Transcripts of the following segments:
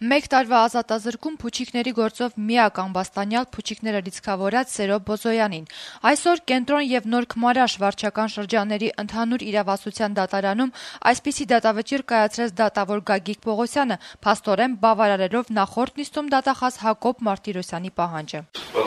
Մեկ տարվա ազատազրկում փուչիկների գործով միակ ամբաստանյալ փուչիկները լիցքավորած Սերո Բոզոյանին։ Այսօր Կենտրոն եւ Նոր Քմարաշ վարչական շրջանների ընդհանուր իրավասության դատարանում այսպիսի դատավճիռ կայացրեց դատավոր Գագիկ Պողոսյանը, փաստորեն բավարարելով նախորդ նիստում դատախազ Հակոբ Մարտիրոսյանի պահանջը։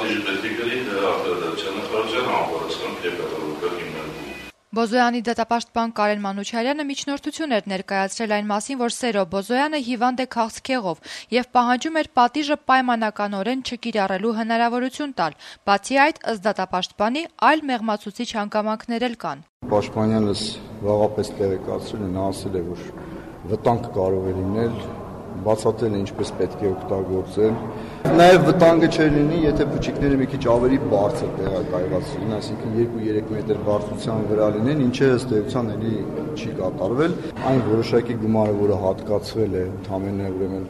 Բոզոյանի դատապաշտպան Կարեն Մանուչարյանը միջնորդություն էր ներկայացրել այն մասին, որ Սերո Բոզոյանը հիվանդ է քաղցկեղով եւ պահանջում էր պատիժը պայմանականորեն չկիրառելու հնարավորություն տալ։ Բացի այդ, ըստ դատապաշտպանի, այլ մեղմացուցիչ հանգամանքներ էլ կան։ Պաշտպանյանս վաղապես տեղեկացրել են, ասել է, որ վտանգ կարող է լինել, բացատրել է ինչպես պետք է օգտագործել։ Նաև վտանգը չէր լինի, եթե փուչիկները մի քիչ ավելի բարձր տեղակայված լինեն, այսինքն 2-3 մետր բարձրության վրա լինեն, ինչը ըստ էության էլի չի կատարվել։ Այն որոշակի գումարը, որը հատկացվել է ընդամենը ուրեմն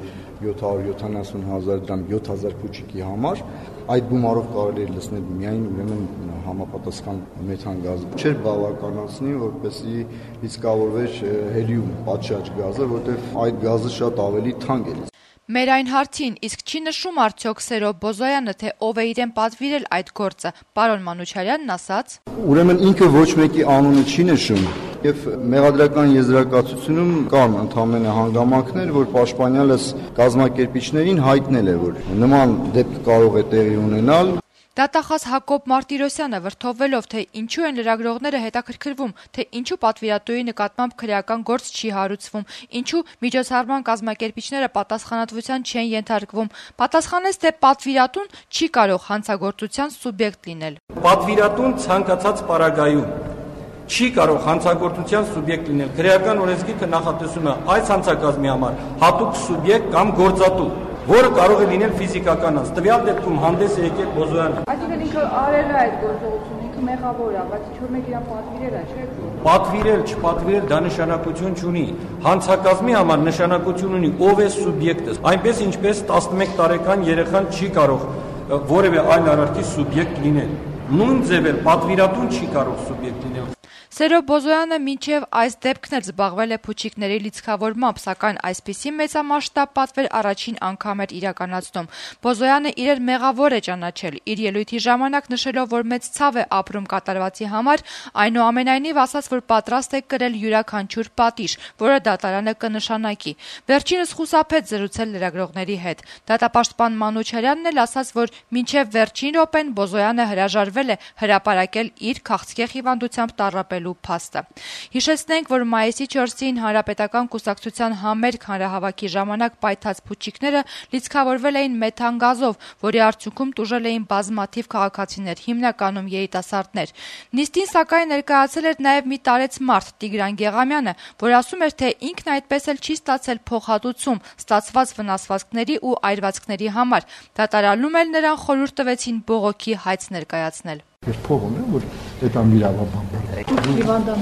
770,000 դրամ 7000 փուչիկի համար, այդ գումարով կարելի է լցնել միայն ուրեմն համապատասխան մեթան գազը։ Չէր բավականացնի, որպեսզի լիցքավորվեր հելիում պատշաճ գազը, որտեղ այդ գազը շատ ավելի թանկ է։ Մեր այն հարցին, իսկ չի նշում արդյոք Սերո Բոզոյանը, թե ով է իրեն պատվիրել այդ գործը, պարոն Մանուչարյանն ասաց. Ուրեմն ինքը ոչ մեկի անունը չի նշում, եւ մեղադրական եզրակացությունում կան ընդհանրապես հանգամանքներ, որ պաշտպանյալս կազմակերպիչներին հայտնել է, որ նման դեպք կարող է տեղի ունենալ։ Դատախազ Հակոբ Մարտիրոսյանը վրդովվելով, թե ինչու են լրագրողները հետաքրքրվում, թե ինչու պատվիրատուի նկատմամբ քրեական գործ չի հարուցվում, ինչու միջոցառման կազմակերպիչները պատասխանատվության չեն ենթարկվում, պատասխանեց, թե պատվիրատուն չի կարող հանցագործության սուբյեկտ լինել։ Պատվիրատուն ցանկացած պարագայում չի կարող հանցագործության սուբյեկտ լինել։ Քրեական օրենսգիրքը նախատեսում է այս հանցակազմի համար հատուկ սուբյեկտ կամ գործատու, որը կարող է լինել ֆիզիկական անձ։ Տվյալ դեպքում հանդես է եկել Բոզոյանը։ Այսինքն ինքը արել է այդ գործողությունը, ինքը մեղավոր է, բայց ինչ-որ մեկ իրան պատվիրել է, չէ՞։ Պատվիրել, չպատվիրել դա նշանակություն չունի։ Հանցակազմի համար նշանակություն ունի ով է սուբյեկտը։ Այնպես ինչպես 11 տարեկան երեխան չի կարող որևէ այլ արարքի սուբյեկտ լինել։ Նույն ձև էլ պատվիրատուն չի կարող սուբյեկտ լինել։ Սերո Բոզոյանը մինչև այս դեպքն էլ զբաղվել է փուչիկների լիցքավորմամբ, սակայն այսպիսի մեծամասշտաբ պատվեր առաջին անգամ էր իրականացնում։ Բոզոյանը իրեն մեղավոր է ճանաչել, իր ելույթի ժամանակ նշելով, որ մեծ ցավ է ապրում կատարվածի համար, այնուամենայնիվ ասաց, որ պատրաստ է կրել յուրաքանչյուր պատիժ, որը դատարանը կնշանակի։ Վերջինս խուսափեց զրուցել լրագրողների հետ։ Դատապաշտպան Մանուչարյանն էլ ասաց, որ մինչև վերջին րոպեն Բոզոյանը հրաժարվել է հրապարակել իր քաղցկեղ հիվանդությամբ տառապել փաստը։ Հիշեցնենք, որ մայիսի 4-ին Հանրապետական կուսակցության համերգ հանրահավաքի ժամանակ պայթած փուչիկները լիցքավորվել էին մեթան գազով, որի արդյունքում տուժել էին բազմաթիվ քաղաքացիներ, հիմնականում երիտասարդներ։ Նիստին սակայն ներկայացել էր նաև մի տարեց մարդ Տիգրան Գեղամյանը, որ ասում էր, թե ինքն այդպես էլ չի ստացել փոխհատուցում ստացված վնասվածքների ու այրվածքների համար։ Դատարանում էլ նրան խորհուրդ տվեցին բողոքի հայց ներկայացնել։ Ես փող ունեմ, որ այդամ իրավաբան բերեմ։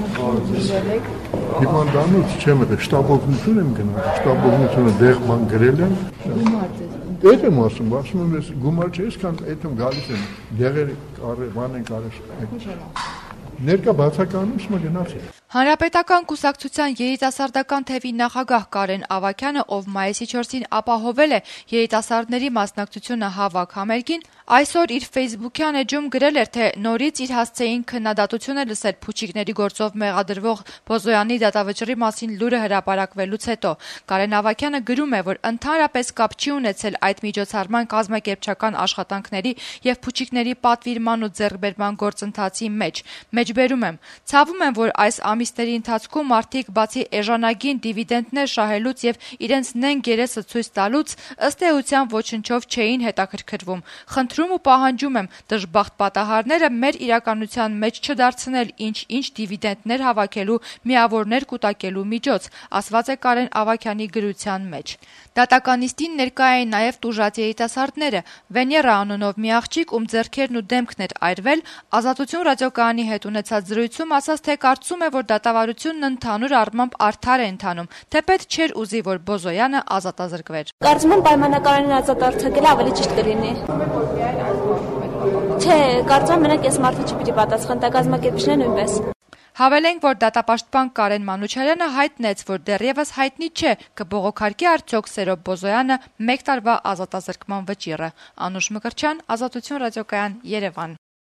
Հիվանդանոց չեմ եղել, շտաբօգնություն եմ գնում, շտաբօգնությունը դեղ բան գրել եմ։ Այդ եմ ասում, ես գումար չէ, այսքան այդ եմ գալիս եմ, դեղեր բան են կարել։ Ներկա բացակայանում սմա գնացի։ Հանրապետական կուսակցության երիտասարդական թևի նախագահ Կարեն Ավագյանը, ով մայիսի 4-ին ապահովել է երիտասարդների մասնակցությունը հավաք համերգին, այսօր իր ֆեյսբուքյան էջում գրել էր, թե նորից իր հասցեին քննադատություն է լսել փուչիկների գործով մեղադրվող Բոզոյանի դատավճռի մասին լուրը հրապարակվելուց հետո։ Կարեն Ավագյանը գրում է, որ ընդհանրապես կապ չի ունեցել այդ միջոցառման կազմակերպչական աշխատանքների եւ փուչիկների պատվիրման ու ձեռքբերման գործընթացի մեջ։ Մեջբերում եմ. ցավում եմ, որ այս ամիսների ընթացքում մարդիկ բացի էժանագին դիվիդենդներ շահելուց եւ իրենց նենգ երեսը ցույց տալուց ըստ էության ոչնչով չէին հետաքրքրվում։ Խնդրում ու պահանջում եմ դժբախտ պատահարները մեր իրականության մեջ չդարձնել ինչ դիվիդենդներ հավաքելու, միավորներ կուտակելու միջոց, ասված է Կարեն Ավագյանի գրության մեջ։ Դատականիստին ներկա էին նաև տուժած երիտասարդները։ Վեներա անունով մի աղջիկ, ում ձեռքերն ու դեմքն էր այրվել, Ազատություն ռադիոկայանի հետ ունեցած զրույցում ասաց, թե կարծում է, որ դատավարությունն ընդհանուր առմամբ արդար է ընթանում, թեպետ չէր ուզի, որ Բոզոյանը ազատազրկվեր։ Կարծում եմ պայմանականորեն ազատարձակելը ավելի ճիշտ կլինի։ Չէ, կարծում եմ մենակ ես մարդը չպիտի պատասխան տա, կազմակերպիչները նույնպես։ Հավելենք, որ դատապաշտպան Կարեն Մանուչարյանը հայտնեց, որ դեռևս հայտնի չէ կբողոքարկի արդյոք Սերոբ Բոզոյանը 1 տարվա ազատազրկման վճիռը։ Անուշ Մկրտչյան, Ազատություն ռադիոկայան, Երևան։